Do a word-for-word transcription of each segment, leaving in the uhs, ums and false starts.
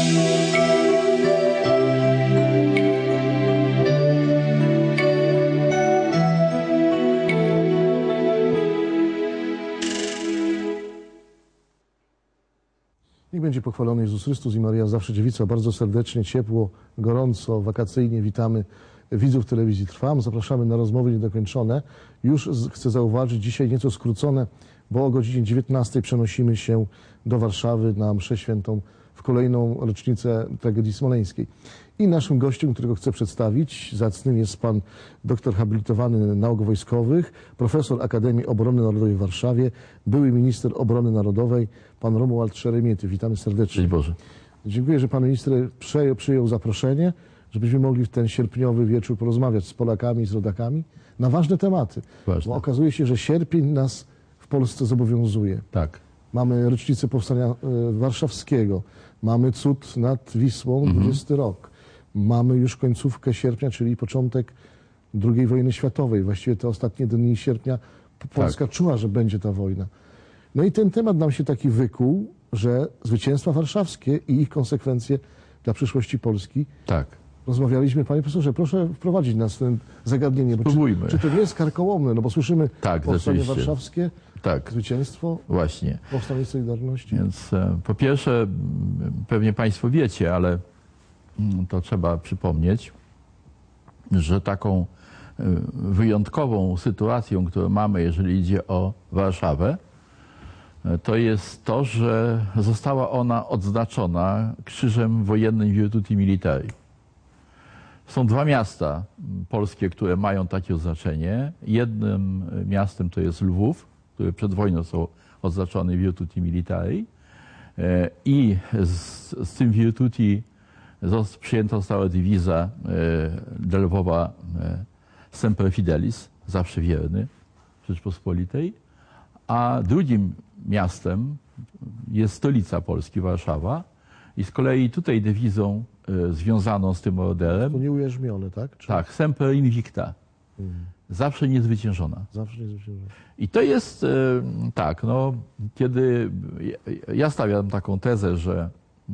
Niech będzie pochwalony Jezus Chrystus i Maria Zawsze Dziewica. Bardzo serdecznie, ciepło, gorąco, wakacyjnie witamy widzów telewizji Trwam. Zapraszamy na rozmowy niedokończone. Już chcę zauważyć, dzisiaj nieco skrócone, bo o godzinie dziewiętnastej przenosimy się do Warszawy na mszę świętą w kolejną rocznicę tragedii smoleńskiej. I naszym gościem, którego chcę przedstawić, zacnym jest pan doktor habilitowany nauk wojskowych, profesor Akademii Obrony Narodowej w Warszawie, były minister obrony narodowej, pan Romuald Szeremiety. Witamy serdecznie. Dzień Boże. Dziękuję, że pan minister przyjął, przyjął zaproszenie, żebyśmy mogli w ten sierpniowy wieczór porozmawiać z Polakami, z rodakami na ważne tematy. Ważne. Bo okazuje się, że sierpień nas w Polsce zobowiązuje. Tak. Mamy rocznicę Powstania e, Warszawskiego, mamy cud nad Wisłą, Mhm. dwudziesty rok. Mamy już końcówkę sierpnia, czyli początek drugiej wojny światowej. Właściwie te ostatnie dni sierpnia Polska Tak. czuła, że będzie ta wojna. No i ten temat nam się taki wykuł, że zwycięstwa warszawskie i ich konsekwencje dla przyszłości Polski. Tak. Rozmawialiśmy, panie profesorze, proszę wprowadzić nas w to zagadnienie. Bo Spróbujmy. Czy, czy to nie jest karkołomne? No bo słyszymy Tak, powstanie rzeczywiście. warszawskie, Tak, zwycięstwo, właśnie. powstanie Solidarności. Więc e, po pierwsze, m, pewnie Państwo wiecie, ale mm, to trzeba przypomnieć, że taką e, wyjątkową sytuacją, którą mamy, jeżeli idzie o Warszawę, e, to jest to, że została ona odznaczona krzyżem wojennym Virtuti Militari. Są dwa miasta polskie, które mają takie oznaczenie. Jednym miastem to jest Lwów, które przed wojną są oznaczone Virtuti Militari. I z, z tym Virtuti przyjęta została dywiza dla Lwowa Semper Fidelis, zawsze wierny Rzeczpospolitej. A drugim miastem jest stolica Polski, Warszawa. I z kolei tutaj dewizą związaną z tym orderem. To nie ujarzmione, tak? Czy... Tak, Semper Invicta. Hmm. Zawsze niezwyciężona. Zawsze niezwyciężona. I to jest tak, no, kiedy ja stawiam taką tezę, że,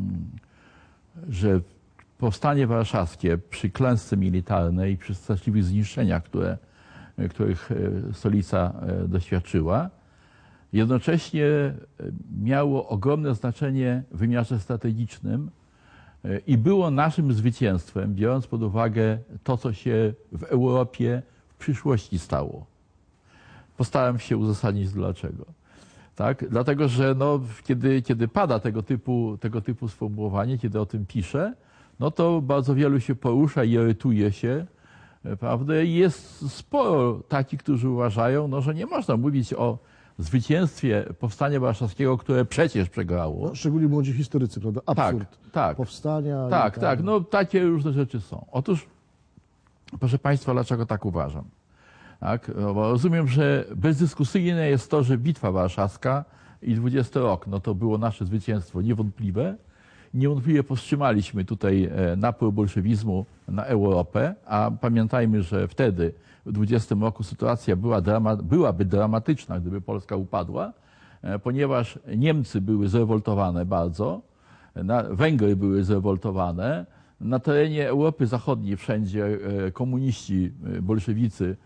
że powstanie warszawskie przy klęsce militarnej, przy straszliwych zniszczeniach, które, których stolica doświadczyła, jednocześnie miało ogromne znaczenie w wymiarze strategicznym i było naszym zwycięstwem, biorąc pod uwagę to, co się w Europie w przyszłości stało. Postaram się uzasadnić dlaczego. Tak? Dlatego, że no, kiedy, kiedy pada tego typu, tego typu sformułowanie, kiedy o tym piszę, no to bardzo wielu się porusza i irytuje się, prawda? I jest sporo takich, którzy uważają, no, że nie można mówić o zwycięstwie Powstania Warszawskiego, które przecież przegrało. No, szczególnie młodzi historycy, prawda? Absurd. Tak, tak. Powstania. Tak, tak, tak. No takie różne rzeczy są. Otóż, proszę Państwa, dlaczego tak uważam? Tak? No, bo rozumiem, że bezdyskusyjne jest to, że Bitwa Warszawska i dwudziesty rok, no to było nasze zwycięstwo niewątpliwe. Niewątpliwie powstrzymaliśmy tutaj napływ bolszewizmu na Europę, a pamiętajmy, że wtedy w dwudziestym roku sytuacja była drama, byłaby dramatyczna, gdyby Polska upadła, ponieważ Niemcy były zrewoltowane bardzo, na, Węgry były zrewoltowane, na terenie Europy Zachodniej wszędzie komuniści, bolszewicy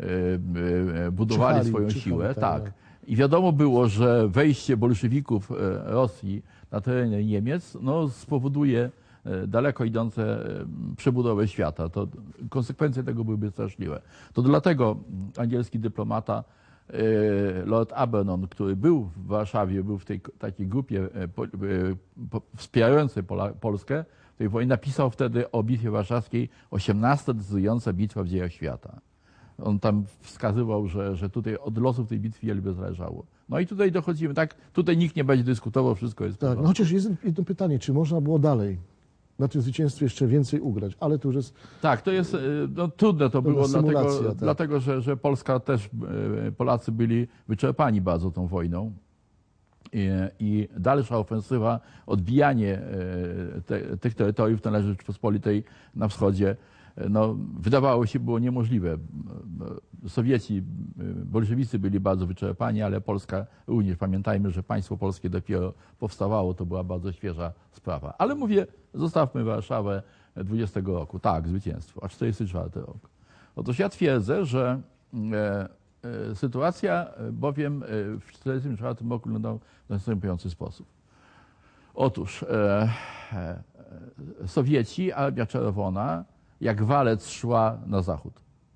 budowali czyhali, swoją czyhali, siłę. Tak, tak. I wiadomo było, że wejście bolszewików Rosji na terenie Niemiec no, spowoduje daleko idące przebudowę świata. To konsekwencje tego byłyby straszliwe. To dlatego angielski dyplomata Lord Abernon, który był w Warszawie, był w tej takiej grupie po, po, wspierającej Pola, Polskę w tej wojnie, napisał wtedy o Bitwie Warszawskiej osiemnasta decydująca bitwa w dziejach świata. On tam wskazywał, że, że tutaj od losów tej bitwy wiele by zależało. No i tutaj dochodzimy, tak, tutaj nikt nie będzie dyskutował, wszystko jest... Tak, no chociaż jest jedno pytanie, czy można było dalej na tym zwycięstwie jeszcze więcej ugrać, ale to już jest... Tak, to jest, no trudne to było, dlatego, tak. dlatego że, że Polska też, Polacy byli wyczerpani bardzo tą wojną i, i dalsza ofensywa, odbijanie te, tych terytoriów należy Rzeczypospolitej na wschodzie no, wydawało się było niemożliwe. Sowieci, bolszewicy byli bardzo wyczerpani, ale Polska również. Pamiętajmy, że państwo polskie dopiero powstawało, to była bardzo świeża sprawa. Ale mówię, zostawmy Warszawę dwudziestego roku. Tak, zwycięstwo, a czterdziesty czwarty rok. Otóż ja twierdzę, że e, e, sytuacja bowiem w czterdziestym czwartym roku wyglądała w następujący sposób. Otóż e, e, Sowieci, Armia Czerwona, jak walec szła na zachód.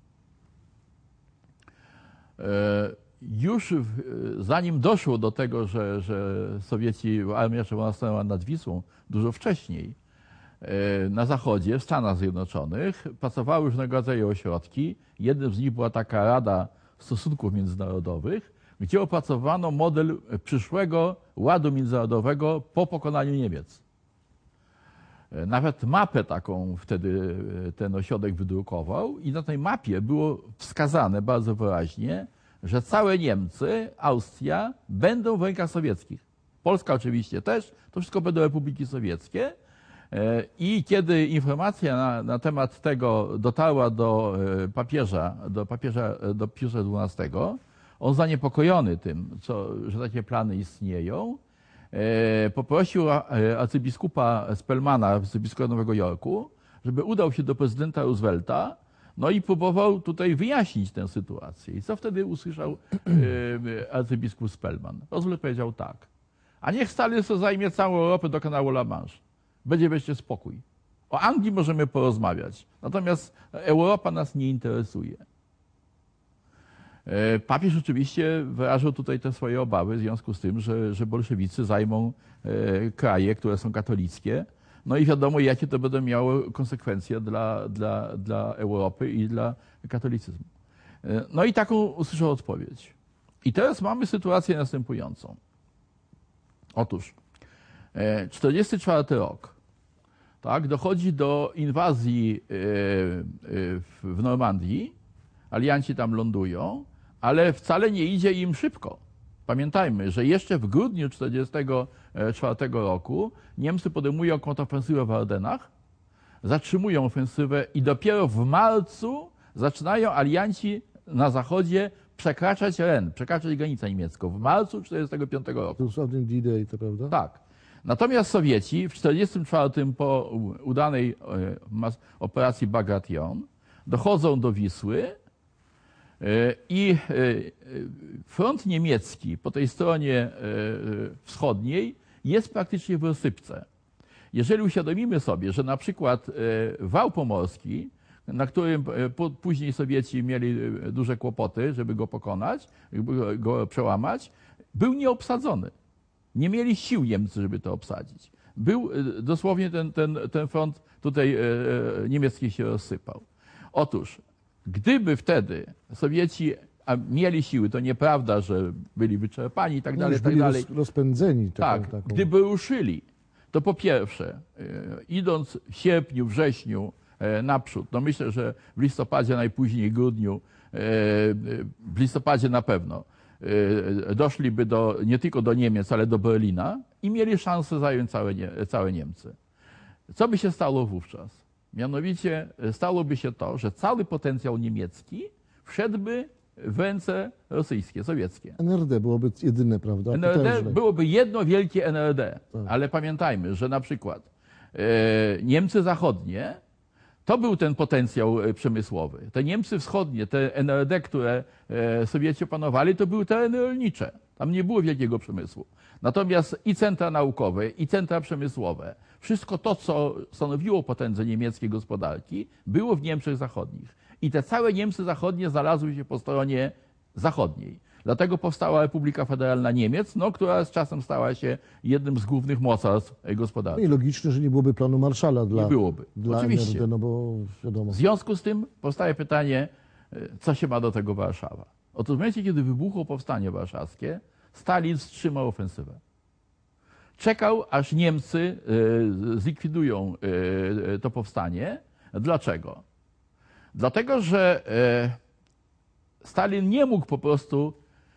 E, już w, zanim doszło do tego, że, że Sowieci, Armia Czerwona stanęła nad Wisłą dużo wcześniej, e, na zachodzie, w Stanach Zjednoczonych, pracowały różnego rodzaju ośrodki. Jednym z nich była taka Rada Stosunków Międzynarodowych, gdzie opracowano model przyszłego ładu międzynarodowego po pokonaniu Niemiec. Nawet mapę taką wtedy ten ośrodek wydrukował i na tej mapie było wskazane bardzo wyraźnie, że całe Niemcy, Austria będą w rękach sowieckich. Polska oczywiście też, to wszystko będą republiki sowieckie. I kiedy informacja na, na temat tego dotarła do papieża, do papieża, do Piusa dwunastego, on zaniepokojony tym, co, że takie plany istnieją, e, poprosił arcybiskupa Spellmana, arcybiskupa Nowego Jorku, żeby udał się do prezydenta Roosevelta, no i próbował tutaj wyjaśnić tę sytuację. I co wtedy usłyszał e, arcybiskup Spellman? Roosevelt powiedział tak: a niech Stalin sobie zajmie całą Europę do kanału La Manche. Będzie wreszcie spokój. O Anglii możemy porozmawiać, natomiast Europa nas nie interesuje. Papież oczywiście wyrażał tutaj te swoje obawy w związku z tym, że, że bolszewicy zajmą e, kraje, które są katolickie. No i wiadomo, jakie to będą miało konsekwencje dla, dla, dla Europy i dla katolicyzmu. E, no i taką usłyszał odpowiedź. I teraz mamy sytuację następującą. Otóż e, czterdziesty czwarty rok, tak, dochodzi do inwazji e, e, w, w Normandii. Alianci tam lądują, ale wcale nie idzie im szybko. Pamiętajmy, że jeszcze w grudniu czterdziestego czwartego roku Niemcy podejmują kontrofensywę w Ardenach, zatrzymują ofensywę i dopiero w marcu zaczynają alianci na zachodzie przekraczać Ren, przekraczać granicę niemiecką. W marcu czterdziestego piątego roku. To sławny D-Day, to prawda? Tak. Natomiast Sowieci w czterdziestym czwartym po udanej operacji Bagration dochodzą do Wisły i front niemiecki po tej stronie wschodniej jest praktycznie w rozsypce. Jeżeli uświadomimy sobie, że na przykład wał pomorski, na którym później Sowieci mieli duże kłopoty, żeby go pokonać, go przełamać, był nieobsadzony. Nie mieli sił Niemcy, żeby to obsadzić. Był dosłownie ten, ten, ten front tutaj niemiecki się rozsypał. Otóż, gdyby wtedy Sowieci mieli siły, to nieprawda, że byli wyczerpani i tak dalej, już tak byli dalej. rozpędzeni. Taką, Tak, taką. gdyby ruszyli, to po pierwsze, idąc w sierpniu, wrześniu naprzód, no myślę, że w listopadzie, najpóźniej grudniu, w listopadzie na pewno, doszliby do, nie tylko do Niemiec, ale do Berlina i mieli szansę zająć całe, całe Niemcy. Co by się stało wówczas? Mianowicie stałoby się to, że cały potencjał niemiecki wszedłby w ręce rosyjskie, sowieckie. N R D byłoby jedyne, prawda? N R D Potężne. byłoby jedno wielkie N R D, Tak. ale pamiętajmy, że na przykład e, Niemcy zachodnie to był ten potencjał przemysłowy. Te Niemcy wschodnie, te N R D, które e, Sowieci opanowali, to były tereny rolnicze. Tam nie było wielkiego przemysłu. Natomiast i centra naukowe, i centra przemysłowe, wszystko to, co stanowiło potęgę niemieckiej gospodarki, było w Niemczech Zachodnich. I te całe Niemcy Zachodnie znalazły się po stronie zachodniej. Dlatego powstała Republika Federalna Niemiec, no, która z czasem stała się jednym z głównych mocarstw No gospodarczych. i logiczne, że nie byłoby planu Marszala dla, Nie byłoby. dla Oczywiście. N R D, no bo wiadomo. W związku z tym powstaje pytanie, co się ma do tego Warszawa? Otóż w momencie, kiedy wybuchło powstanie warszawskie, Stalin wstrzymał ofensywę. Czekał, aż Niemcy y, zlikwidują y, to powstanie. Dlaczego? Dlatego, że y, Stalin nie mógł po prostu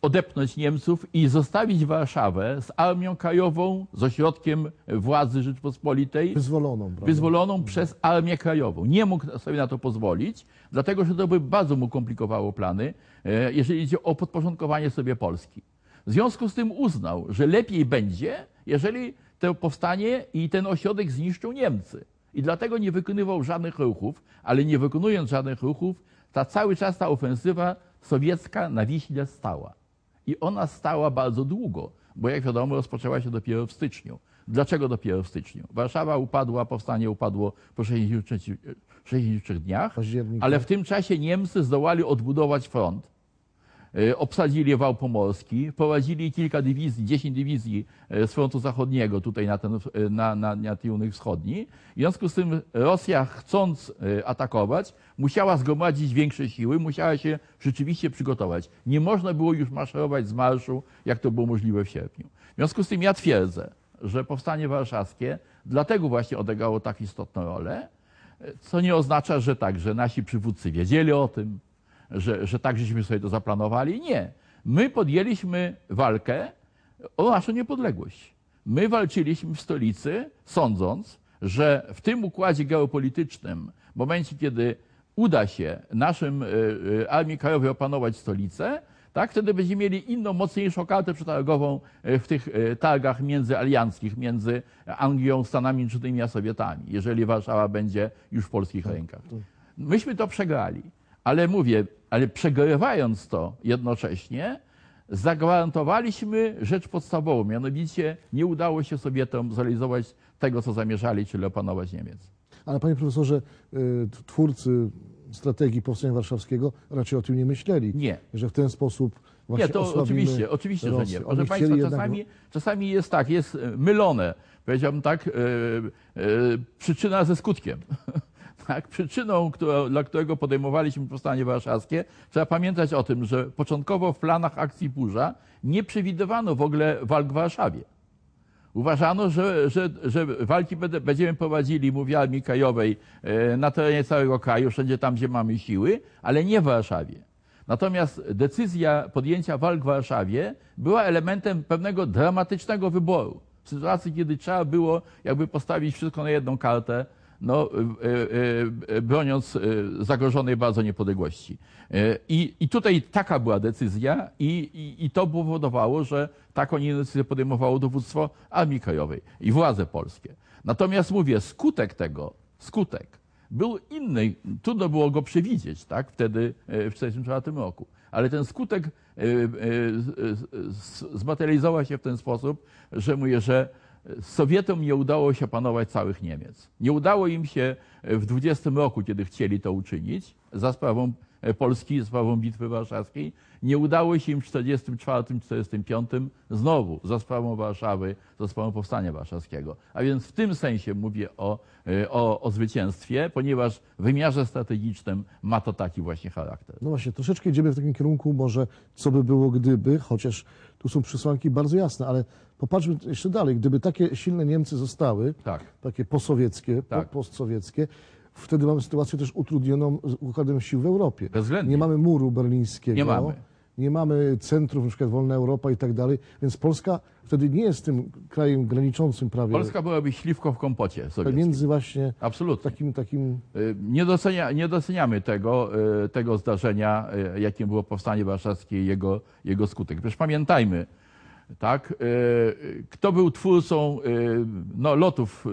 odepchnąć Niemców i zostawić Warszawę z armią krajową, z ośrodkiem władzy Rzeczpospolitej. Wyzwoloną, prawda? Wyzwoloną przez armię krajową. Nie mógł sobie na to pozwolić, dlatego że to by bardzo mu komplikowało plany, jeżeli idzie o podporządkowanie sobie Polski. W związku z tym uznał, że lepiej będzie, jeżeli to powstanie i ten ośrodek zniszczą Niemcy. I dlatego nie wykonywał żadnych ruchów, ale nie wykonując żadnych ruchów, ta cały czas ta ofensywa sowiecka na Wiśle stała. I ona stała bardzo długo, bo jak wiadomo rozpoczęła się dopiero w styczniu. Dlaczego dopiero w styczniu? Warszawa upadła, powstanie upadło po sześćdziesięciu trzech dniach, ale w tym czasie Niemcy zdołali odbudować front. Obsadzili wał pomorski, prowadzili kilka dywizji, dziesięć dywizji z frontu zachodniego tutaj na ten na, na, na kierunek wschodni. W związku z tym Rosja, chcąc atakować, musiała zgromadzić większe siły, musiała się rzeczywiście przygotować. Nie można było już maszerować z marszu, jak to było możliwe w sierpniu. W związku z tym ja twierdzę, że powstanie warszawskie dlatego właśnie odegrało tak istotną rolę, co nie oznacza, że tak, że nasi przywódcy wiedzieli o tym, Że, że tak żeśmy sobie to zaplanowali. Nie. My podjęliśmy walkę o naszą niepodległość. My walczyliśmy w stolicy, sądząc, że w tym układzie geopolitycznym, w momencie, kiedy uda się naszym y, y, Armii Krajowej opanować stolicę, tak, wtedy będziemy mieli inną, mocniejszą kartę przetargową w tych y, targach międzyalianckich, między Anglią, Stanami Zjednoczonymi a Sowietami, jeżeli Warszawa będzie już w polskich rękach. Myśmy to przegrali. Ale mówię, ale przegrywając to jednocześnie, zagwarantowaliśmy rzecz podstawową, mianowicie nie udało się Sowietom zrealizować tego, co zamierzali, czyli opanować Niemiec. Ale panie profesorze, twórcy strategii powstania warszawskiego raczej o tym nie myśleli. Nie. Że w ten sposób właśnie Nie, to oczywiście, oczywiście, Rosję. że nie. Proszę Państwa, jednak... czasami, czasami jest tak, jest mylone, powiedziałbym tak, yy, yy, przyczyna ze skutkiem. Tak, przyczyną, która, dla którego podejmowaliśmy powstanie warszawskie, trzeba pamiętać o tym, że początkowo w planach akcji Burza nie przewidywano w ogóle walk w Warszawie. Uważano, że, że, że walki będziemy prowadzili, mówię, Armii Krajowej na terenie całego kraju, wszędzie tam, gdzie mamy siły, ale nie w Warszawie. Natomiast decyzja podjęcia walk w Warszawie była elementem pewnego dramatycznego wyboru. W sytuacji, kiedy trzeba było jakby postawić wszystko na jedną kartę, no, e, e, broniąc e, zagrożonej bardzo niepodległości. E, i, I tutaj taka była decyzja i, i, i to powodowało, że taką decyzję podejmowało dowództwo Armii Krajowej i władze polskie. Natomiast mówię, skutek tego, skutek był inny, trudno było go przewidzieć, tak, wtedy w tysiąc dziewięćset czterdziestym czwartym roku, ale ten skutek e, e, zmaterializował się w ten sposób, że mówię, że Sowietom nie udało się opanować całych Niemiec. Nie udało im się w dwudziestym roku, kiedy chcieli to uczynić, za sprawą Polski, za sprawą Bitwy Warszawskiej. Nie udało się im w czterdziestym czwartym czterdziestym piątym znowu za sprawą Warszawy, za sprawą Powstania Warszawskiego. A więc w tym sensie mówię o, o, o zwycięstwie, ponieważ w wymiarze strategicznym ma to taki właśnie charakter. No właśnie, troszeczkę idziemy w takim kierunku może, co by było gdyby, chociaż tu są przesłanki bardzo jasne, ale popatrzmy jeszcze dalej. Gdyby takie silne Niemcy zostały, tak. takie posowieckie, tak. postsowieckie, wtedy mamy sytuację też utrudnioną układem sił w Europie. Bezwzględnie. Nie mamy muru berlińskiego. Nie mamy. Nie mamy centrów, na przykład Wolna Europa i tak dalej, więc Polska wtedy nie jest tym krajem graniczącym prawie. Polska byłaby śliwką w kompocie sowieckim. Między właśnie Absolutnie. takim... takim... Nie, docenia, nie doceniamy tego, tego zdarzenia, jakim było Powstanie Warszawskie i jego, jego skutek. Przecież pamiętajmy, tak, kto był twórcą no, lotów,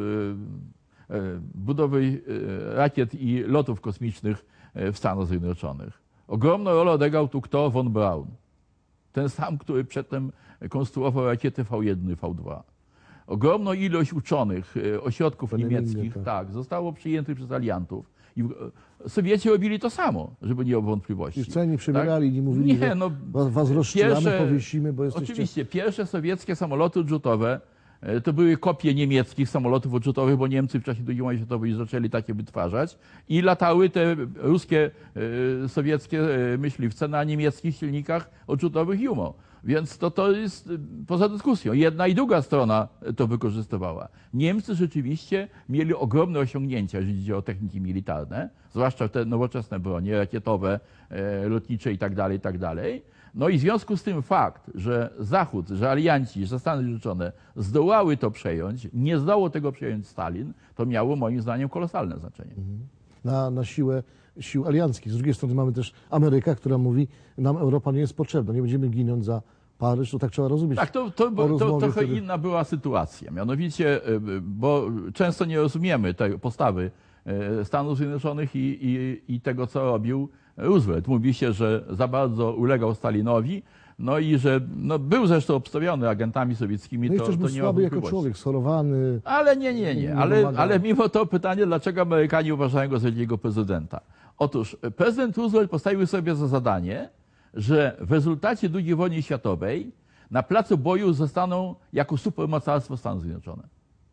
budowy rakiet i lotów kosmicznych w Stanach Zjednoczonych. Ogromną rolę odegrał tu kto? Von Braun. Ten sam, który przedtem konstruował rakiety V jeden i V dwa. Ogromną ilość uczonych, ośrodków Panie niemieckich Minnie, tak. tak, zostało przyjętych przez aliantów. I Sowieci robili to samo, żeby nie było wątpliwości. I wcale nie przebierali, tak? nie mówili, nie, że no, was, was rozstrzelamy, pierwsze, powiesimy, bo jesteście... Oczywiście, pierwsze sowieckie samoloty odrzutowe to były kopie niemieckich samolotów odrzutowych, bo Niemcy w czasie drugiej wojny światowej zaczęli takie wytwarzać i latały te ruskie, e, sowieckie e, myśliwce na niemieckich silnikach odrzutowych Jumo. Więc to, to jest poza dyskusją. Jedna i druga strona to wykorzystywała. Niemcy rzeczywiście mieli ogromne osiągnięcia, jeżeli chodzi o techniki militarne, zwłaszcza te nowoczesne bronie rakietowe, e, lotnicze i tak dalej, i tak dalej. No i w związku z tym fakt, że Zachód, że alianci, że Stany Zjednoczone zdołały to przejąć, nie zdołał tego przejąć Stalin, to miało moim zdaniem kolosalne znaczenie. Na, na siłę sił alianckich. Z drugiej strony mamy też Amerykę, która mówi, nam Europa nie jest potrzebna, nie będziemy ginąć za Paryż, to tak trzeba rozumieć. Tak, to, to, to, to trochę wtedy... inna była sytuacja. Mianowicie, bo często nie rozumiemy tej postawy Stanów Zjednoczonych i, i, i tego, co robił Roosevelt. Mówi się, że za bardzo ulegał Stalinowi, no i że no, był zresztą obstawiony agentami sowieckimi. No i to, też był to nie słaby jako człowiek, schorowany. Ale nie, nie, nie. Ale, ale mimo to pytanie, dlaczego Amerykanie uważają go za wielkiego prezydenta? Otóż prezydent Roosevelt postawił sobie za zadanie, że w rezultacie drugiej wojny światowej na placu boju zostaną jako supermocarstwo Stany Zjednoczone.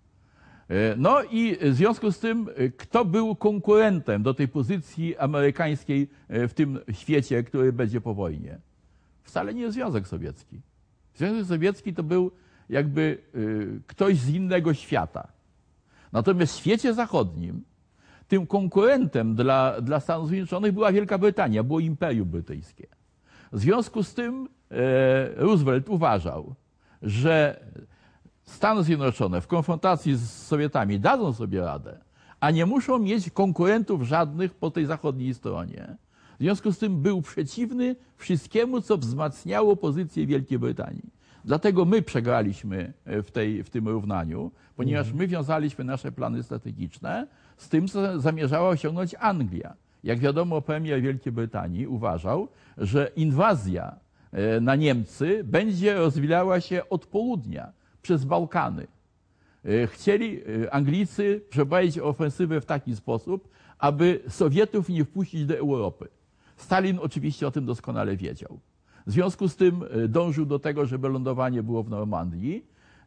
No i w związku z tym, kto był konkurentem do tej pozycji amerykańskiej w tym świecie, który będzie po wojnie? Wcale nie Związek Sowiecki. Związek Sowiecki to był jakby ktoś z innego świata. Natomiast w świecie zachodnim tym konkurentem dla, dla Stanów Zjednoczonych była Wielka Brytania, było Imperium Brytyjskie. W związku z tym Roosevelt uważał, że Stany Zjednoczone w konfrontacji z Sowietami dadzą sobie radę, a nie muszą mieć konkurentów żadnych po tej zachodniej stronie. W związku z tym był przeciwny wszystkiemu, co wzmacniało pozycję Wielkiej Brytanii. Dlatego my przegraliśmy w, tej, w tym równaniu, ponieważ my wiązaliśmy nasze plany strategiczne z tym, co zamierzała osiągnąć Anglia. Jak wiadomo, premier Wielkiej Brytanii uważał, że inwazja na Niemcy będzie rozwijała się od południa, przez Bałkany. Chcieli Anglicy przeprowadzić ofensywę w taki sposób, aby Sowietów nie wpuścić do Europy. Stalin oczywiście o tym doskonale wiedział. W związku z tym dążył do tego, żeby lądowanie było w Normandii.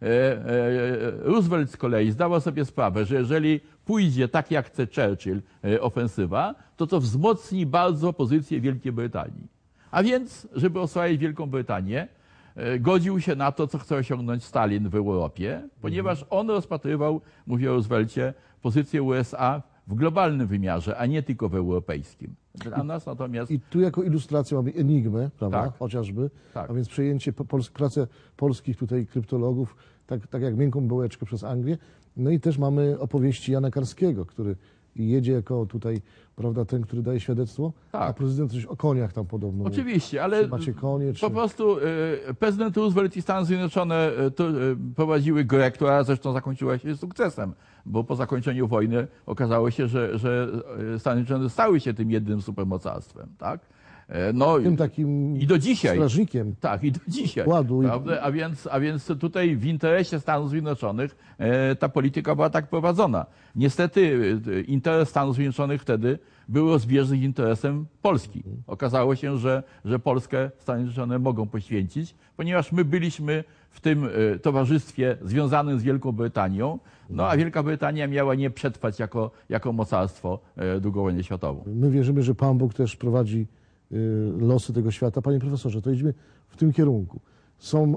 Roosevelt z kolei zdawał sobie sprawę, że jeżeli pójdzie tak jak chce Churchill ofensywa, to to wzmocni bardzo pozycję Wielkiej Brytanii. A więc, żeby osłabić Wielką Brytanię, godził się na to, co chce osiągnąć Stalin w Europie, ponieważ on rozpatrywał, mówię o Roosevelcie, pozycję U S A w globalnym wymiarze, a nie tylko w europejskim. Dla nas natomiast... I tu jako ilustrację mamy enigmę, prawda, tak, chociażby, tak. A więc przejęcie pols pracę polskich tutaj kryptologów, tak, tak jak miękką bułeczkę przez Anglię. No i też mamy opowieści Jana Karskiego, który jedzie jako tutaj, prawda, ten, który daje świadectwo, tak. A prezydent coś o koniach tam podobno. Oczywiście, ale macie konie, czy... po prostu y, prezydent Roosevelt i Stany Zjednoczone y, to, y, prowadziły grę, która zresztą zakończyła się sukcesem, bo po zakończeniu wojny okazało się, że, że Stany Zjednoczone stały się tym jednym supermocarstwem, tak? No, tym takim i do dzisiaj. strażnikiem. Tak, i do dzisiaj. Ładu. Prawda? A, więc, a więc tutaj w interesie Stanów Zjednoczonych e, ta polityka była tak prowadzona. Niestety e, interes Stanów Zjednoczonych wtedy był rozbieżny z interesem Polski. Okazało się, że, że Polskę Stany Zjednoczone mogą poświęcić, ponieważ my byliśmy w tym e, towarzystwie związanym z Wielką Brytanią, no a Wielka Brytania miała nie przetrwać jako, jako mocarstwo e, drugą wojnę światową. My wierzymy, że Pan Bóg też prowadzi losy tego świata. Panie profesorze, to idźmy w tym kierunku. Są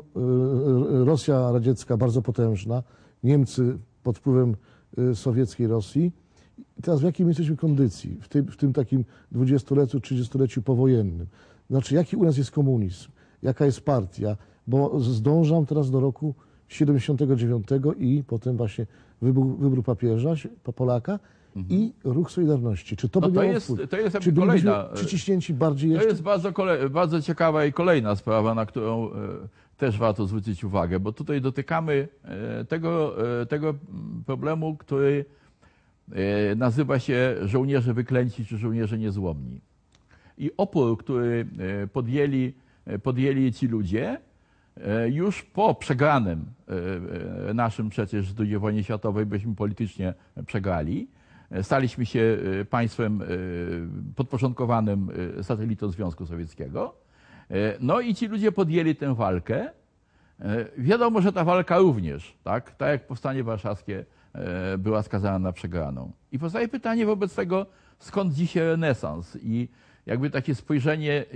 Rosja radziecka bardzo potężna, Niemcy pod wpływem sowieckiej Rosji. I teraz w jakiej my jesteśmy kondycji w tym, w tym takim dwudziestoleciu, trzydziestoleciu powojennym? Znaczy, jaki u nas jest komunizm? Jaka jest partia? Bo zdążam teraz do roku siedemdziesiątego dziewiątego i potem właśnie wybór, wybór papieża, Polaka, i ruch Solidarności. Czy to no by to miało jest, wpływ? to jest Czy kolejna, przyciśnięci bardziej jeszcze? To jest bardzo, kolej, bardzo ciekawa i kolejna sprawa, na którą e, też warto zwrócić uwagę, bo tutaj dotykamy e, tego, e, tego problemu, który e, nazywa się żołnierze wyklęci czy żołnierze niezłomni. I opór, który e, podjęli, e, podjęli ci ludzie, e, już po przegranym e, naszym przecież w drugiej wojnie światowej, byśmy politycznie przegrali, staliśmy się państwem podporządkowanym satelitą Związku Sowieckiego. No i ci ludzie podjęli tę walkę. Wiadomo, że ta walka również, tak, tak jak Powstanie Warszawskie, była skazana na przegraną. I powstaje pytanie wobec tego, skąd dzisiaj renesans i jakby takie spojrzenie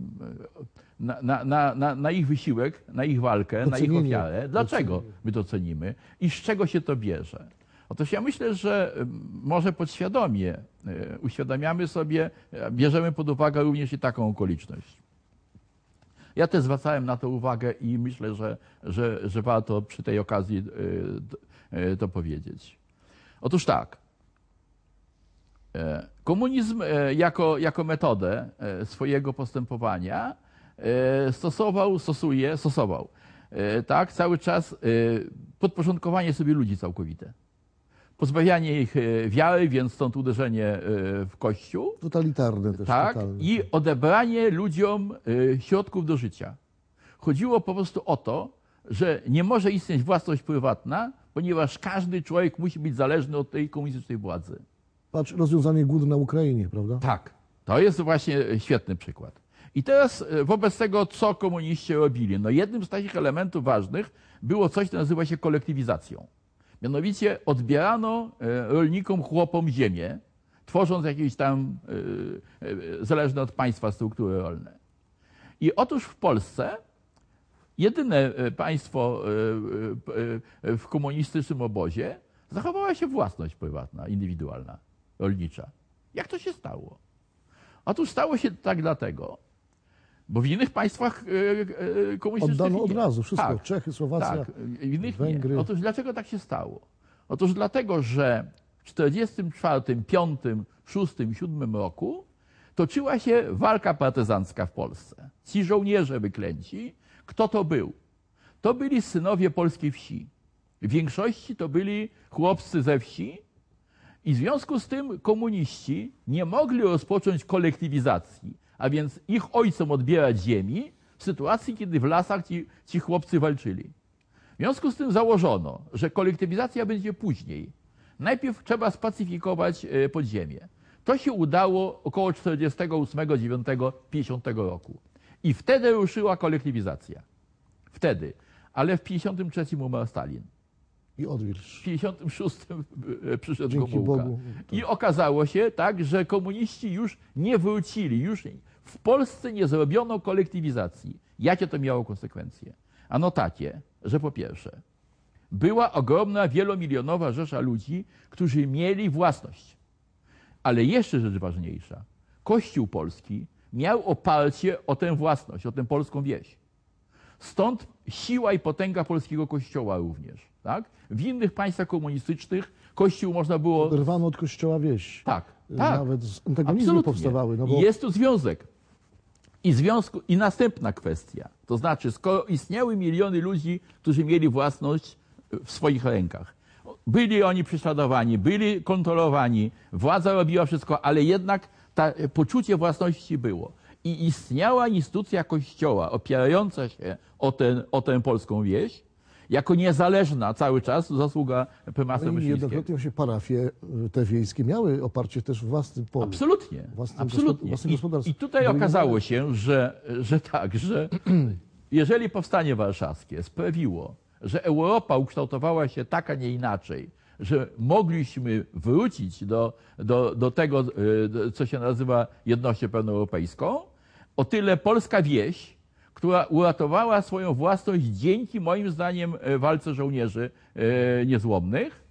na, na, na, na, na ich wysiłek, na ich walkę, Docenienie. na ich ofiarę. Dlaczego Docenienie. my to cenimy i z czego się to bierze? Otóż ja myślę, że może podświadomie uświadamiamy sobie, bierzemy pod uwagę również i taką okoliczność, Ja też zwracałem na to uwagę i myślę, że, że, że warto przy tej okazji to powiedzieć. Otóż tak, komunizm jako, jako metodę swojego postępowania stosował, stosuje, stosował tak, cały czas podporządkowanie sobie ludzi całkowite. Pozbawianie ich wiary, więc stąd uderzenie w Kościół. Totalitarne też. Tak, totalne. i odebranie ludziom środków do życia. Chodziło po prostu o to, że nie może istnieć własność prywatna, ponieważ każdy człowiek musi być zależny od tej komunistycznej władzy. Patrz, rozwiązanie głodu na Ukrainie, prawda? Tak, to jest właśnie świetny przykład. I teraz wobec tego, co komuniści robili? No jednym z takich elementów ważnych było coś, co nazywa się kolektywizacją. Mianowicie odbierano rolnikom, chłopom ziemię, tworząc jakieś tam zależne od państwa struktury rolne. I otóż w Polsce jedyne państwo w komunistycznym obozie zachowała się własność prywatna, indywidualna, rolnicza. Jak to się stało? Otóż stało się tak dlatego, bo w innych państwach komunistycznych Oddano od nie. razu wszystko. Tak, Czechy, Słowacja, tak, w innych Węgry. nie. Otóż dlaczego tak się stało? Otóż dlatego, że w czterdziestym czwartym, piątym, szóstym, siódmym roku toczyła się walka partyzancka w Polsce. Ci żołnierze wyklęci, kto to był? To byli synowie polskiej wsi. W większości to byli chłopcy ze wsi i w związku z tym komuniści nie mogli rozpocząć kolektywizacji, a więc ich ojcom odbierać ziemi w sytuacji, kiedy w lasach ci, ci chłopcy walczyli. W związku z tym założono, że kolektywizacja będzie później. Najpierw trzeba spacyfikować podziemie. To się udało około czterdziestego ósmego, dziewiątego, pięćdziesiątego roku. I wtedy ruszyła kolektywizacja. Wtedy. Ale w pięćdziesiątym trzecim umarł Stalin. I odwilż. W pięćdziesiątym szóstym przyszedł Dzięki Gomułka. Bogu. Tak. I okazało się tak, że komuniści już nie wrócili. Już w Polsce nie zrobiono kolektywizacji. Jakie to miało konsekwencje? Ano takie, że po pierwsze, była ogromna, wielomilionowa rzesza ludzi, którzy mieli własność. Ale jeszcze rzecz ważniejsza. Kościół polski miał oparcie o tę własność, o tę polską wieś. Stąd siła i potęga polskiego kościoła również. Tak? W innych państwach komunistycznych kościół można było... Oderwano od kościoła wieś. Tak, tak. Nawet z antagonizmy Absolutnie. powstawały. No bo... I jest tu związek. I, związku, I następna kwestia. To znaczy, skoro istniały miliony ludzi, którzy mieli własność w swoich rękach, byli oni prześladowani, byli kontrolowani, władza robiła wszystko, ale jednak ta, poczucie własności było. I istniała instytucja kościoła opierająca się o, ten, o tę polską wieś, jako niezależna cały czas, zasługa prymasa No i Wyszyńskiego. jednokrotnie się parafie te wiejskie miały oparcie też w własnym polu. Absolutnie. Własnym Absolutnie. Własnym gospodarstwie. I, I tutaj Byli okazało niezależni. się, że, że tak, że jeżeli powstanie warszawskie sprawiło, że Europa ukształtowała się tak, a nie inaczej, że mogliśmy wrócić do, do, do tego, co się nazywa jednością pełnoeuropejską, o tyle polska wieś, która uratowała swoją własność dzięki, moim zdaniem, walce żołnierzy niezłomnych,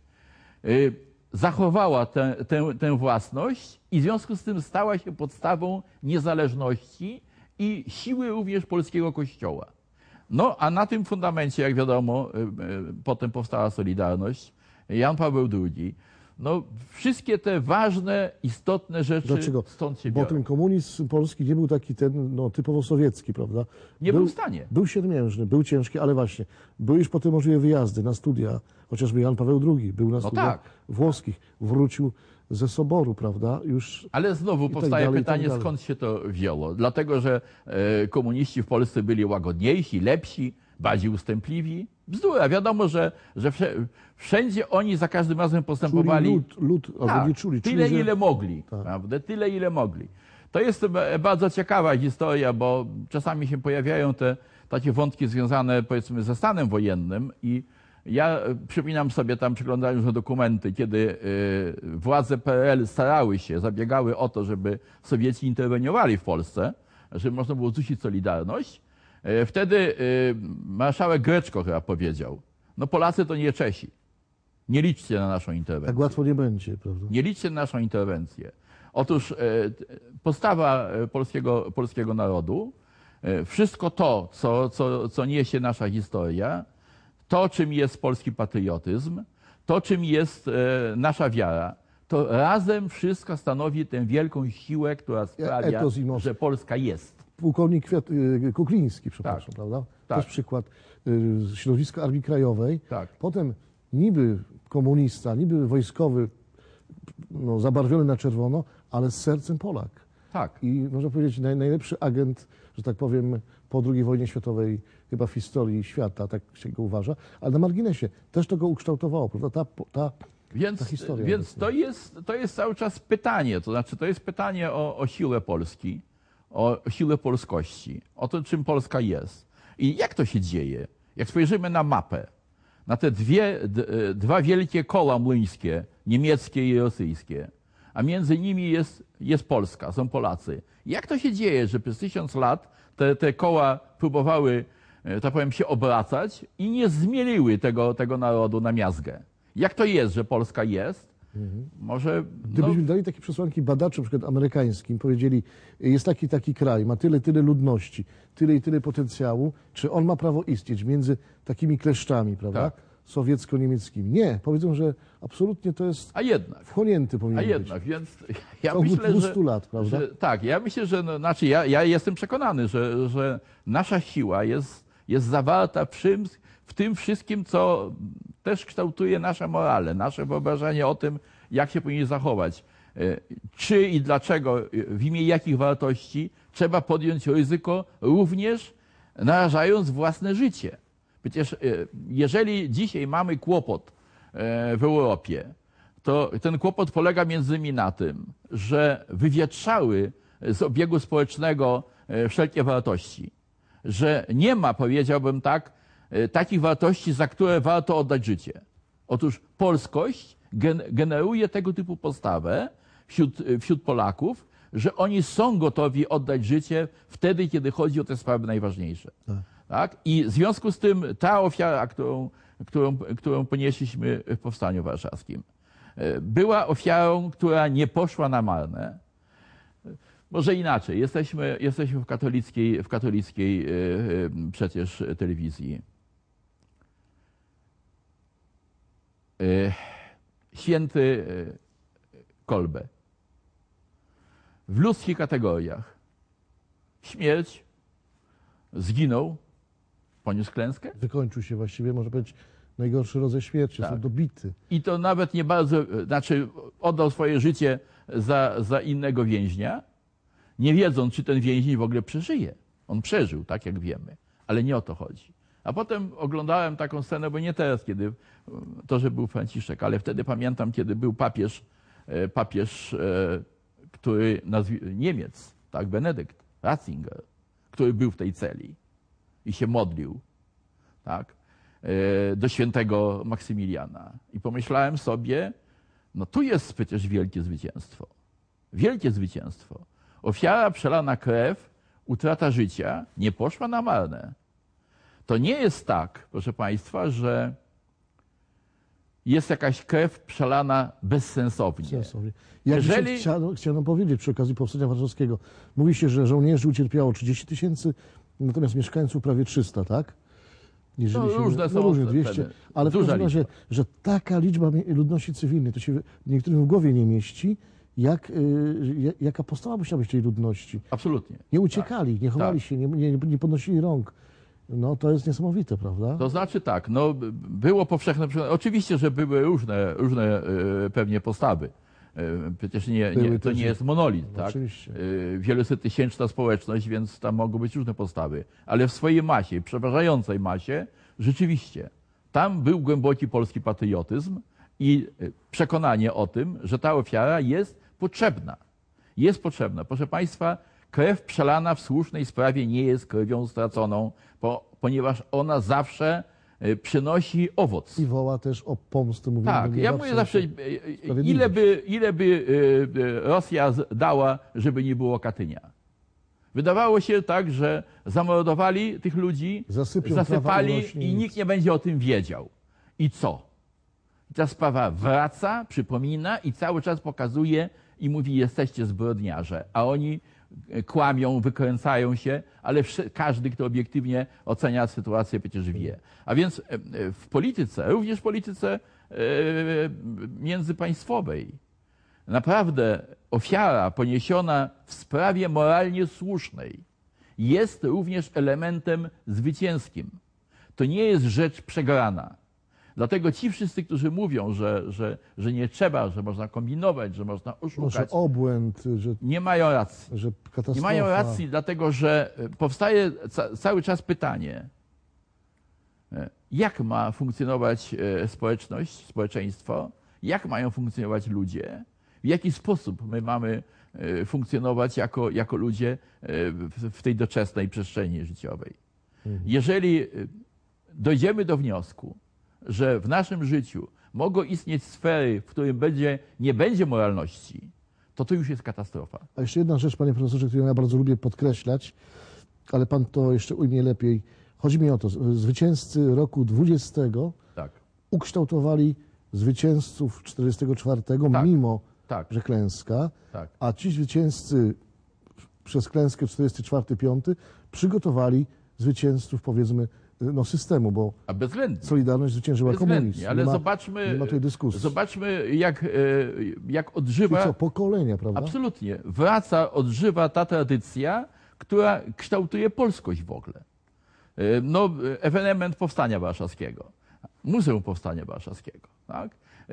zachowała tę, tę, tę własność i w związku z tym stała się podstawą niezależności i siły również polskiego kościoła. No, a na tym fundamencie, jak wiadomo, potem powstała Solidarność, Jan Paweł drugi. No, wszystkie te ważne, istotne rzeczy Dlaczego? stąd się Bo biorą. ten komunizm polski nie był taki ten no, typowo sowiecki, prawda? Nie był w stanie. Był siermiężny, był ciężki, ale właśnie, były już potem możliwe wyjazdy na studia, chociażby Jan Paweł drugi był na studiach tak. włoskich, wrócił ze soboru, prawda? Już Ale znowu i tak powstaje dalej, i tak pytanie, dalej. skąd się to wzięło. Dlatego, że e, komuniści w Polsce byli łagodniejsi, lepsi, bardziej ustępliwi. Bzdura. Wiadomo, że, że wsze- wszędzie oni za każdym razem postępowali... Czuli lud, lud albo tak, nie czuli. czuli tyle, że... ile mogli. Tak. Prawda? Tyle, ile mogli. To jest e, bardzo ciekawa historia, bo czasami się pojawiają te takie wątki związane, powiedzmy, ze stanem wojennym i ja e, przypominam sobie tam, przeglądając na dokumenty, kiedy e, władze P R L starały się, zabiegały o to, żeby Sowieci interweniowali w Polsce, żeby można było zdusić Solidarność. E, wtedy e, marszałek Greczko chyba powiedział, no Polacy to nie Czesi. Nie liczcie na naszą interwencję. Tak łatwo nie będzie, prawda? Nie liczcie na naszą interwencję. Otóż e, postawa polskiego, polskiego narodu wszystko to, co, co, co niesie nasza historia, to, czym jest polski patriotyzm, to, czym jest nasza wiara, to razem wszystko stanowi tę wielką siłę, która sprawia, że Polska jest. Pułkownik Kwiat, Kukliński, przepraszam, tak. prawda? Tak. Też przykład z środowiska Armii Krajowej. Tak. Potem niby komunista, niby wojskowy, no, zabarwiony na czerwono, ale z sercem Polak. Tak. I można powiedzieć naj, najlepszy agent, że tak powiem, po drugiej wojnie światowej chyba w historii świata, tak się go uważa. Ale na marginesie też to go ukształtowało, prawda? Ta, ta, Więc, ta historia. więc to, jest, to jest cały czas pytanie, to znaczy to jest pytanie o, o siłę Polski, o siłę polskości, o to, czym Polska jest. I jak to się dzieje? Jak spojrzymy na mapę, na te dwie, d, dwa wielkie koła młyńskie, niemieckie i rosyjskie, a między nimi jest, jest Polska, są Polacy. Jak to się dzieje, że przez tysiąc lat te, te koła próbowały, tak powiem, się obracać i nie zmieliły tego, tego narodu na miazgę? Jak to jest, że Polska jest? Mhm. Może... Gdybyśmy no... dali takie przesłanki badaczom, na przykład amerykańskim, powiedzieli, jest taki taki kraj, ma tyle, tyle ludności, tyle i tyle potencjału, czy on ma prawo istnieć między takimi kleszczami, prawda? Tak. Sowiecko-niemieckimi. Nie, powiedzą, że absolutnie to jest a jednak, wchłonięty powinien być. A jednak, być. więc ja w myślę, dwustu lat, prawda? Że, tak, ja myślę, że no, znaczy ja, ja jestem przekonany, że, że nasza siła jest, jest zawarta w, czym, w tym wszystkim, co też kształtuje nasze morale, nasze wyobrażenie o tym, jak się powinien zachować. Czy i dlaczego, w imię jakich wartości trzeba podjąć ryzyko, również narażając własne życie. Przecież jeżeli dzisiaj mamy kłopot w Europie, to ten kłopot polega między innymi na tym, że wywietrzały z obiegu społecznego wszelkie wartości. Że nie ma, powiedziałbym tak, takich wartości, za które warto oddać życie. Otóż polskość generuje tego typu postawę wśród, wśród Polaków, że oni są gotowi oddać życie wtedy, kiedy chodzi o te sprawy najważniejsze. Tak. Tak? I w związku z tym ta ofiara, którą, którą, którą ponieśliśmy w Powstaniu Warszawskim, była ofiarą, która nie poszła na marne. Może inaczej, jesteśmy, jesteśmy w katolickiej, w katolickiej przecież telewizji. Święty Kolbe. W ludzkich kategoriach. Śmierć, zginął, poniósł klęskę. Wykończył się właściwie, może powiedzieć, najgorszy rodzaj śmierci, tak. Są dobity. I to nawet nie bardzo, znaczy oddał swoje życie za, za innego więźnia, nie wiedząc, czy ten więzień w ogóle przeżyje. On przeżył, tak jak wiemy, ale nie o to chodzi. A potem oglądałem taką scenę, bo nie teraz, kiedy to, że był Franciszek, ale wtedy pamiętam, kiedy był papież, papież, który nazwi, Niemiec, tak, Benedykt Ratzinger, który był w tej celi i się modlił, tak, do świętego Maksymiliana. I pomyślałem sobie, no tu jest przecież wielkie zwycięstwo. Wielkie zwycięstwo. Ofiara, przelana krew, utrata życia nie poszła na marne. To nie jest tak, proszę Państwa, że jest jakaś krew przelana bezsensownie. Sensownie. Jak Jeżeli... chciano, chciano powiedzieć przy okazji Powstania Warszawskiego, mówi się, że żołnierzy ucierpiało trzydzieści tysięcy, natomiast mieszkańców prawie trzysta, tak? Jeżeli no, się, różne no, są. Różne, dwieście, ale w każdym razie, że taka liczba ludności cywilnej, to się niektórym w głowie nie mieści, jak, y, jaka postawa musiała być tej ludności. Absolutnie. Nie uciekali, tak. nie chowali tak. się, nie, nie, nie podnosili rąk. No to jest niesamowite, prawda? To znaczy tak, no było powszechne, oczywiście, że były różne, różne y, pewnie postawy. Y, przecież nie, nie, to nie jest monolit, no, tak? Y, wielosettysięczna społeczność, więc tam mogą być różne postawy. Ale w swojej masie, przeważającej masie, rzeczywiście, tam był głęboki polski patriotyzm i przekonanie o tym, że ta ofiara jest potrzebna. Jest potrzebna. Proszę Państwa, krew przelana w słusznej sprawie nie jest krwią straconą, bo, ponieważ ona zawsze przynosi owoc. I woła też o pomstę. Mówię, tak, ja mówię zawsze, ile by, ile by Rosja dała, żeby nie było Katynia. Wydawało się tak, że zamordowali tych ludzi, Zasypią zasypali i nikt nie będzie o tym wiedział. I co? I ta sprawa wraca, przypomina i cały czas pokazuje i mówi, jesteście zbrodniarze. A oni kłamią, wykręcają się, ale każdy, kto obiektywnie ocenia sytuację, przecież wie. A więc w polityce, również w polityce międzypaństwowej, naprawdę ofiara poniesiona w sprawie moralnie słusznej jest również elementem zwycięskim. To nie jest rzecz przegrana. Dlatego ci wszyscy, którzy mówią, że, że, że nie trzeba, że można kombinować, że można oszukać, Może obłęd, że, nie mają racji. że katastrofa. Nie mają racji, dlatego że powstaje ca cały czas pytanie, jak ma funkcjonować społeczność, społeczeństwo, jak mają funkcjonować ludzie, w jaki sposób my mamy funkcjonować jako, jako ludzie w tej doczesnej przestrzeni życiowej. Mhm. Jeżeli dojdziemy do wniosku, że w naszym życiu mogą istnieć sfery, w którym będzie, nie będzie moralności, to to już jest katastrofa. A jeszcze jedna rzecz, panie profesorze, którą ja bardzo lubię podkreślać, ale pan to jeszcze ujmie lepiej. Chodzi mi o to, zwycięzcy roku dwudziestego tak. ukształtowali zwycięzców czterdziestego czwartego, tak. mimo tak. że klęska, tak. a ci zwycięzcy przez klęskę czterdziesty czwarty piąty przygotowali zwycięzców, powiedzmy, no, systemu, bo a bezwzględnie. Solidarność zwyciężyła komunizm. Ale nie ma, zobaczmy, nie ma tej dyskusji. zobaczmy jak, jak odżywa... I co, pokolenia, prawda? Absolutnie. Wraca, odżywa ta tradycja, która kształtuje polskość w ogóle. No, ewenement Powstania Warszawskiego. Muzeum Powstania Warszawskiego. Tak?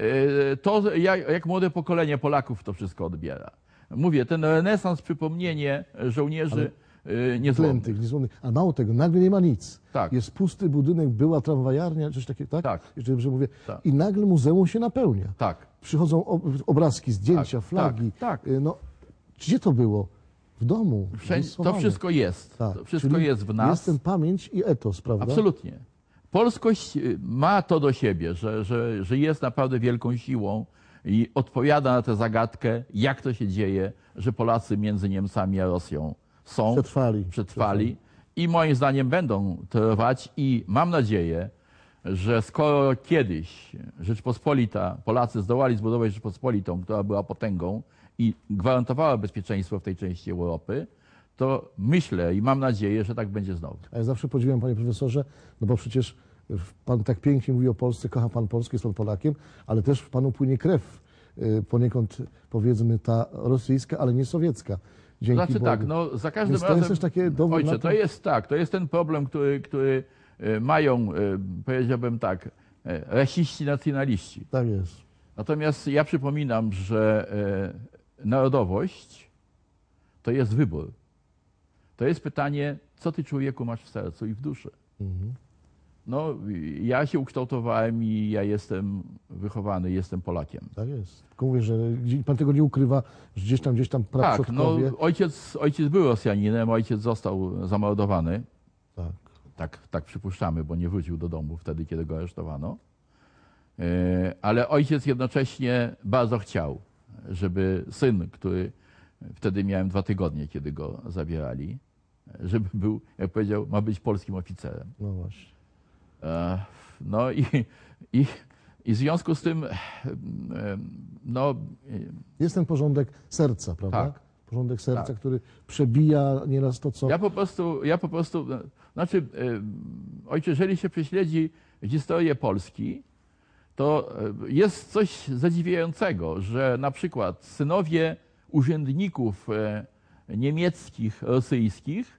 To, jak, jak młode pokolenie Polaków to wszystko odbiera. Mówię, ten renesans, przypomnienie żołnierzy niezłomnych. niezłomnych. A mało tego, nagle nie ma nic. Tak. Jest pusty budynek, była tramwajarnia, coś takiego, tak? Tak. Jeszcze dobrze mówię. Tak. I nagle muzeum się napełnia. Tak. Przychodzą obrazki, zdjęcia, tak. flagi. Tak. tak. No, gdzie to było? W domu. Wszędzie, to wszystko jest. Tak. To wszystko Czyli jest w nas. Jest ten pamięć i etos, prawda? Absolutnie. Polskość ma to do siebie, że, że, że jest naprawdę wielką siłą i odpowiada na tę zagadkę, jak to się dzieje, że Polacy między Niemcami a Rosją są, przetrwali. przetrwali i moim zdaniem będą trwać i mam nadzieję, że skoro kiedyś Rzeczpospolita, Polacy zdołali zbudować Rzeczpospolitą, która była potęgą i gwarantowała bezpieczeństwo w tej części Europy, to myślę i mam nadzieję, że tak będzie znowu. A ja zawsze podziwiam, panie profesorze, no bo przecież pan tak pięknie mówi o Polsce, kocha pan Polskę, jest pan Polakiem, ale też w panu płynie krew poniekąd, powiedzmy, ta rosyjska, ale nie sowiecka. Dzięki znaczy Bogu. tak, no za każdym Więc to razem... jest też takie dowód Ojcze, na to... to jest tak, to jest ten problem, który, który mają, powiedziałbym tak, rasiści, nacjonaliści. Tak jest. Natomiast ja przypominam, że narodowość to jest wybór. To jest pytanie, co ty, człowieku, masz w sercu i w duszy. Mhm. No, ja się ukształtowałem i ja jestem wychowany, jestem Polakiem. Tak jest. Tylko mówię, że pan tego nie ukrywa, że gdzieś tam, gdzieś tam praprzodkowie... Tak, no ojciec, ojciec był Rosjaninem, ojciec został zamordowany. Tak. Tak, tak przypuszczamy, bo nie wrócił do domu wtedy, kiedy go aresztowano. Ale ojciec jednocześnie bardzo chciał, żeby syn, który wtedy miałem dwa tygodnie, kiedy go zabierali, żeby był, jak powiedział, ma być polskim oficerem. No właśnie. No i, i, i w związku z tym, no... Jest ten porządek serca, prawda? Tak. Porządek serca, tak. który przebija nieraz to, co... Ja po prostu, ja po prostu, znaczy, ojcze, jeżeli się prześledzi historię Polski, to jest coś zadziwiającego, że na przykład synowie urzędników niemieckich, rosyjskich,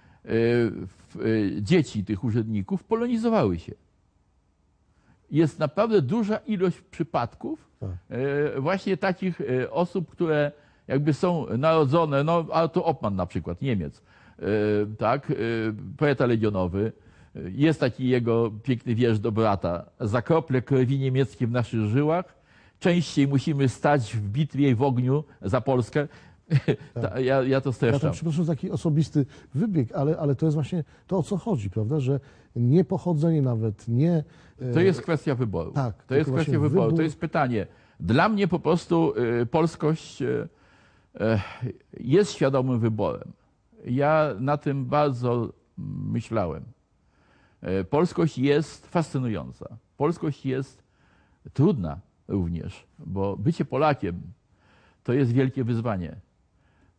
dzieci tych urzędników polonizowały się. Jest naprawdę duża ilość przypadków tak. właśnie takich osób, które jakby są narodzone, no Arthur Oppmann na przykład, Niemiec, tak, poeta legionowy. Jest taki jego piękny wiersz do brata. Za krople krwi niemieckiej w naszych żyłach częściej musimy stać w bitwie i w ogniu za Polskę. Tak. Ja, ja to streszczam. Ja tam przepraszam taki osobisty wybieg, ale, ale to jest właśnie to, o co chodzi, prawda? Że nie pochodzenie nawet, nie... To jest kwestia wyboru. Tak, to jest kwestia wyboru. Wybór... To jest pytanie. Dla mnie po prostu y, polskość y, y, jest świadomym wyborem. Ja na tym bardzo myślałem. Y, polskość jest fascynująca. Polskość jest trudna również, bo bycie Polakiem to jest wielkie wyzwanie.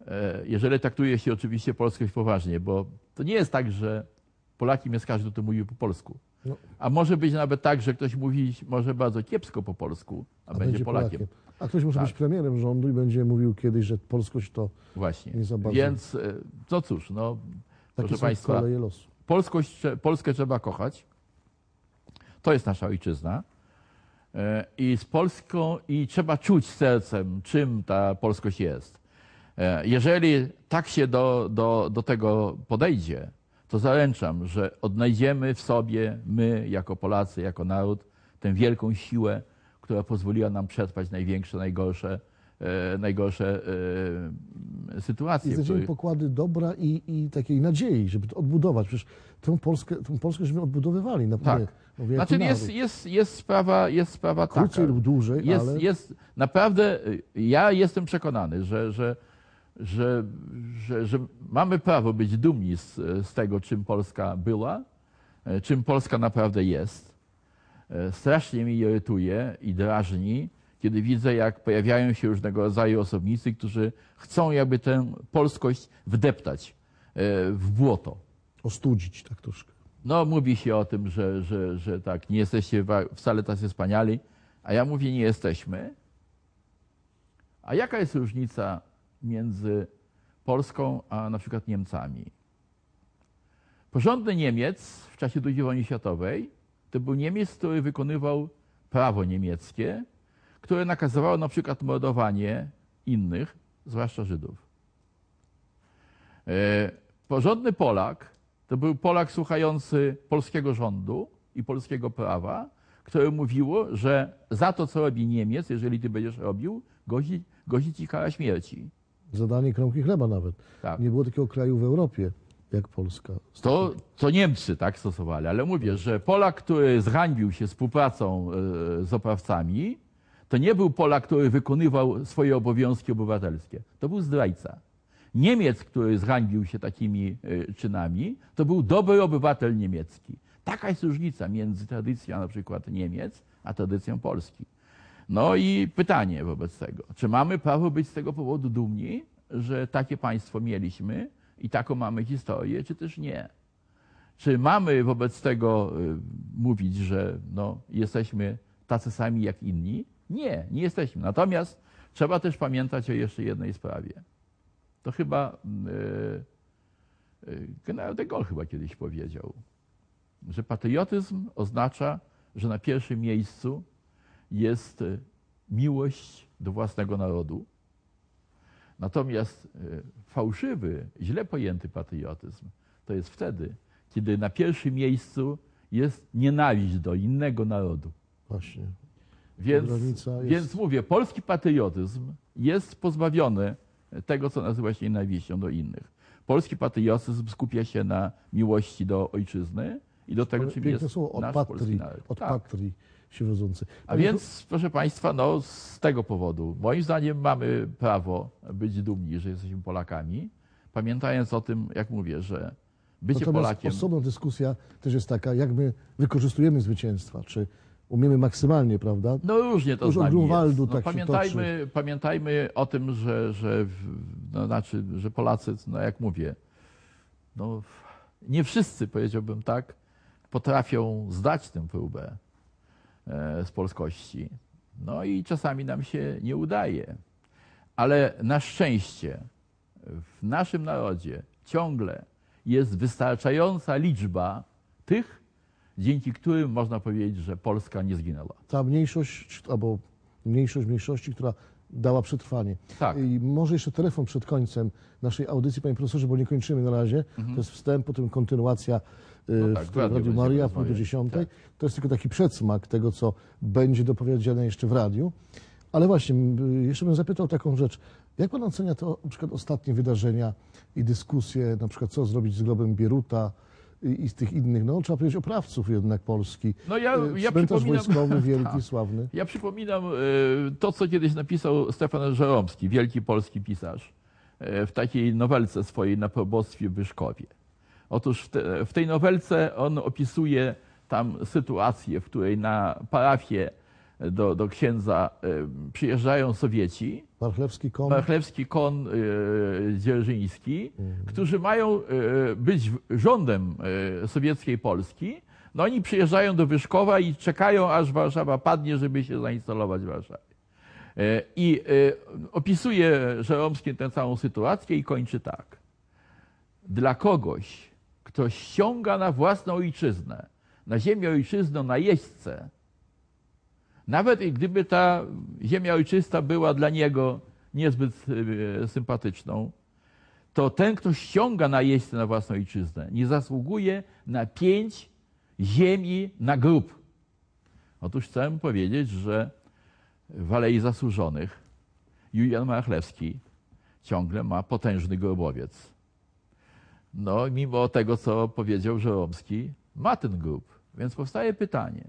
jeżeli traktuje się oczywiście polskość poważnie, bo to nie jest tak, że Polakiem jest każdy, kto mówi po polsku. No. A może być nawet tak, że ktoś mówi może bardzo kiepsko po polsku, a, a będzie, będzie Polakiem. Polakiem. A ktoś może tak. być premierem rządu i będzie mówił kiedyś, że polskość to Właśnie. nie za bardzo. Więc no cóż, no, takie proszę Państwa, koleje losu. Polskość, Polskę trzeba kochać. To jest nasza ojczyzna. I z Polską, i trzeba czuć sercem, czym ta polskość jest. Jeżeli tak się do, do, do tego podejdzie, to zaręczam, że odnajdziemy w sobie, my jako Polacy, jako naród, tę wielką siłę, która pozwoliła nam przetrwać największe, najgorsze, e, najgorsze e, sytuacje. I znajdziemy których... pokłady dobra i, i takiej nadziei, żeby to odbudować. Przecież tę Polskę, tę Polskę żeśmy odbudowywali. Na, tak. Mówię, znaczy jest, jest, jest sprawa, jest sprawa taka. Krócej lub dłużej, jest, ale... Jest, naprawdę, ja jestem przekonany, że, że, że, że, że mamy prawo być dumni z, z tego, czym Polska była, czym Polska naprawdę jest. Strasznie mnie irytuje i drażni, kiedy widzę, jak pojawiają się różnego rodzaju osobnicy, którzy chcą jakby tę polskość wdeptać w błoto. Ostudzić tak troszkę. No mówi się o tym, że, że, że tak, nie jesteście wcale tacy wspaniali, a ja mówię, nie jesteśmy. A jaka jest różnica między Polską a na przykład Niemcami? Porządny Niemiec w czasie drugiej wojny światowej to był Niemiec, który wykonywał prawo niemieckie, które nakazywało na przykład mordowanie innych, zwłaszcza Żydów. Porządny Polak to był Polak słuchający polskiego rządu i polskiego prawa, które mówiło, że za to, co robi Niemiec, jeżeli ty będziesz robił, grozi, grozi ci kara śmierci. Zadanie kromki chleba nawet. Tak. Nie było takiego kraju w Europie jak Polska. To, to Niemcy tak stosowali, ale mówię, że Polak, który zhańbił się współpracą z oprawcami, to nie był Polak, który wykonywał swoje obowiązki obywatelskie. To był zdrajca. Niemiec, który zhańbił się takimi czynami, to był dobry obywatel niemiecki. Taka jest różnica między tradycją na przykład Niemiec, a tradycją Polski. No i pytanie wobec tego, czy mamy prawo być z tego powodu dumni, że takie państwo mieliśmy i taką mamy historię, czy też nie? Czy mamy wobec tego mówić, że no, jesteśmy tacy sami jak inni? Nie, nie jesteśmy. Natomiast trzeba też pamiętać o jeszcze jednej sprawie. To chyba yy, generał de Gaulle chyba kiedyś powiedział, że patriotyzm oznacza, że na pierwszym miejscu jest miłość do własnego narodu. Natomiast yy, fałszywy, źle pojęty patriotyzm to jest wtedy, kiedy na pierwszym miejscu jest nienawiść do innego narodu. Właśnie. Więc, jest... więc mówię, polski patriotyzm jest pozbawiony tego, co nazywa się nienawiścią do innych. Polski patriotyzm skupia się na miłości do ojczyzny i do tego, czym jest słowo, nasz patrii, polski naród. Od tak. patrii się wodzący. A więc, proszę Państwa, no, z tego powodu, moim zdaniem mamy prawo być dumni, że jesteśmy Polakami, pamiętając o tym, jak mówię, że bycie Natomiast Polakiem... osobna dyskusja też jest taka, jak my wykorzystujemy zwycięstwa, czy umiemy maksymalnie, prawda? No różnie to z nami jest. No, tak pamiętajmy, pamiętajmy o tym, że, że, no, znaczy, że Polacy, no jak mówię, no, nie wszyscy, powiedziałbym tak, potrafią zdać tę próbę e, z polskości. No i czasami nam się nie udaje. Ale na szczęście w naszym narodzie ciągle jest wystarczająca liczba tych, dzięki którym można powiedzieć, że Polska nie zginęła. Ta mniejszość, albo mniejszość mniejszości, która dała przetrwanie. Tak. I może jeszcze telefon przed końcem naszej audycji, panie profesorze, bo nie kończymy na razie. Mhm. To jest wstęp, potem kontynuacja no tak, w Radiu Maria, w pół do dziesiątej. Tak. To jest tylko taki przedsmak tego, co będzie dopowiedziane jeszcze w radiu. Ale właśnie, jeszcze bym zapytał taką rzecz. Jak pan ocenia to na przykład ostatnie wydarzenia i dyskusje, na przykład co zrobić z grobem Bieruta, i z tych innych, no trzeba powiedzieć, oprawców jednak Polski. No ja, ja Cmentarz wojskowy, wielki, sławny. Ja przypominam to, co kiedyś napisał Stefan Żeromski, wielki polski pisarz, w takiej nowelce swojej na probostwie w Wyszkowie. Otóż w, te, w tej nowelce on opisuje tam sytuację, w której na parafię do, do księdza przyjeżdżają Sowieci, Warchlewski kon. Warchlewski kon Dzierżyński, mhm. którzy mają być rządem sowieckiej Polski. No oni przyjeżdżają do Wyszkowa i czekają, aż Warszawa padnie, żeby się zainstalować w Warszawie. I opisuje Żeromski tę całą sytuację i kończy tak. Dla kogoś, kto ściąga na własną ojczyznę, na ziemię ojczyzną najeźdźcę, nawet i gdyby ta ziemia ojczysta była dla niego niezbyt sympatyczną, to ten, kto ściąga najeźdźcę na własną ojczyznę, nie zasługuje na pięć ziemi na grób. Otóż chcę powiedzieć, że w Alei Zasłużonych Julian Warchlewski ciągle ma potężny grobowiec. No, mimo tego, co powiedział Żeromski, ma ten grób. Więc powstaje pytanie,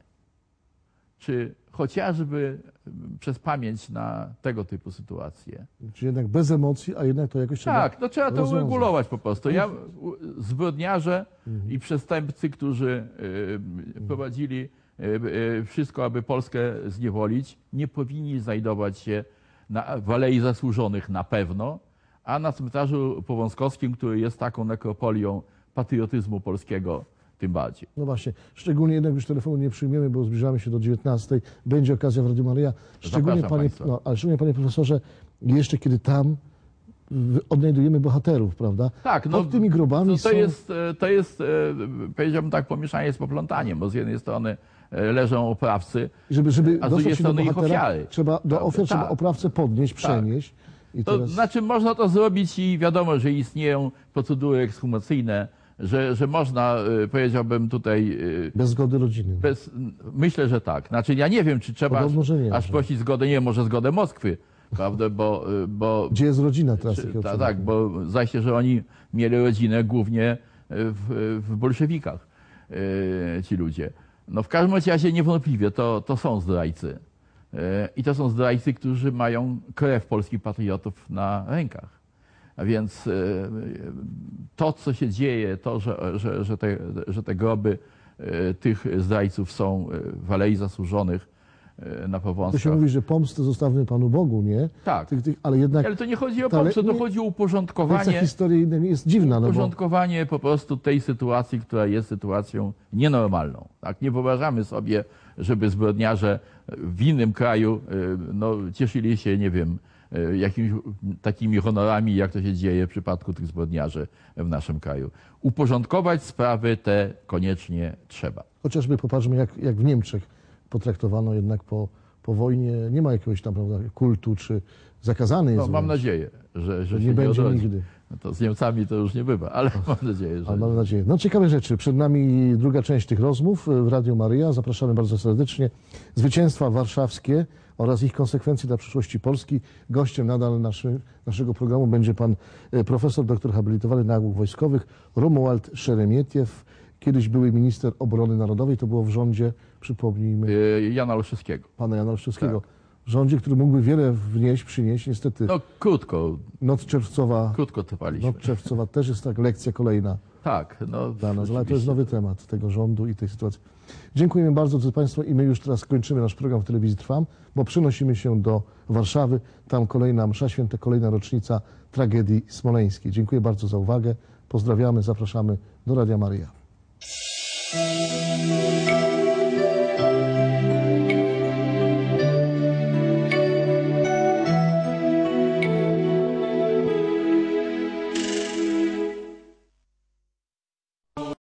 czy chociażby przez pamięć na tego typu sytuacje. Czy jednak bez emocji, a jednak to jakoś trzeba Tak, no trzeba to rozwiązać. uregulować po prostu. Ja, zbrodniarze Mhm. i przestępcy, którzy y, prowadzili y, y, wszystko, aby Polskę zniewolić, nie powinni znajdować się na, w Alei Zasłużonych na pewno, a na cmentarzu powązkowskim, który jest taką nekropolią patriotyzmu polskiego, tym bardziej. No właśnie, szczególnie jednak już telefonu nie przyjmiemy, bo zbliżamy się do dziewiętnastej. Będzie okazja w Radiu Maryja. Szczególnie panie, no, ale szczególnie panie profesorze, jeszcze kiedy tam odnajdujemy bohaterów, prawda? Tak, no, pod tymi grobami no to, są... jest, to jest, powiedziałbym tak, pomieszanie z poplątaniem, bo z jednej strony leżą oprawcy, żeby, żeby a z drugiej strony ich bohatera, ofiary. Trzeba, do ofiar tak. trzeba oprawcę podnieść, przenieść. Tak. I to teraz... znaczy można to zrobić i wiadomo, że istnieją procedury ekshumacyjne, że, że można, powiedziałbym tutaj... Bez zgody rodziny. Bez, myślę, że tak. Znaczy ja nie wiem, czy trzeba Podobno, że nie, aż że... prosić zgodę, nie, może zgodę Moskwy, prawda, bo... bo Gdzie jest rodzina teraz? Czy, ta, tak, bo zdaje się, że oni mieli rodzinę głównie w, w bolszewikach, yy, ci ludzie. No w każdym razie niewątpliwie to, to są zdrajcy. Yy, I to są zdrajcy, którzy mają krew polskich patriotów na rękach. A więc yy, to, co się dzieje, to, że, że, że, te, że te groby yy, tych zdrajców są w Alei Zasłużonych, na Powązkach. To się mówi, że pomstę zostawmy Panu Bogu, nie? Tak. Tych, tych, ale jednak... Ale to nie chodzi o pomstę, to chodzi o uporządkowanie... Ta historia jest dziwna. No uporządkowanie bo... po prostu tej sytuacji, która jest sytuacją nienormalną. Tak? Nie wyobrażamy sobie, żeby zbrodniarze w innym kraju no, cieszyli się, nie wiem, jakimiś takimi honorami, jak to się dzieje w przypadku tych zbrodniarzy w naszym kraju. Uporządkować sprawy te koniecznie trzeba. Chociażby popatrzmy, jak, jak w Niemczech potraktowano jednak po, po wojnie, nie ma jakiegoś tam prawda, kultu, czy zakazany jest. No, mam nadzieję, że, że nie się będzie nie nigdy. No to z Niemcami to już nie bywa, ale mam nadzieję, że... Ale mam nadzieję. No ciekawe rzeczy. Przed nami druga część tych rozmów w Radiu Maryja. Zapraszamy bardzo serdecznie. Zwycięstwa warszawskie oraz ich konsekwencje dla przyszłości Polski. Gościem nadal naszy, naszego programu będzie pan profesor, doktor habilitowany nauk wojskowych Romuald Szeremietiew. Kiedyś były minister obrony narodowej, to było w rządzie, przypomnijmy... Jana Olszewskiego. Pana Jana Olszewskiego. Tak. W rządzie, który mógłby wiele wnieść, przynieść, niestety... No krótko. Noc czerwcowa... Krótko trwaliśmy. Noc czerwcowa też jest tak lekcja kolejna. Tak. No, dla nas, ale to jest nowy temat tego rządu i tej sytuacji. Dziękujemy bardzo, drodzy Państwo, i my już teraz kończymy nasz program w telewizji Trwam, bo przenosimy się do Warszawy. Tam kolejna msza święta, kolejna rocznica tragedii smoleńskiej. Dziękuję bardzo za uwagę. Pozdrawiamy, zapraszamy do Radia Maryja.